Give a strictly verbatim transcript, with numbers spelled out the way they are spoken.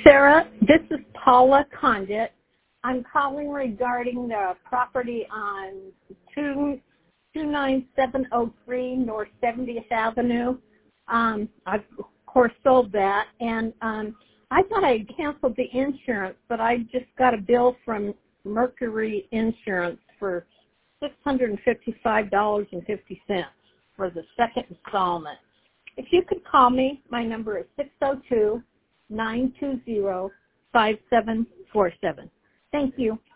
Sarah, this is Paula Condit. I'm calling regarding the property on two nine seven oh three North seventieth Avenue. Um, I've, of course, sold that, and um, I thought I had canceled the insurance, but I just got a bill from Mercury Insurance for six hundred fifty-five dollars and fifty cents for the second installment. If you could call me, my number is six oh two, nine two zero, five seven four seven. Thank you.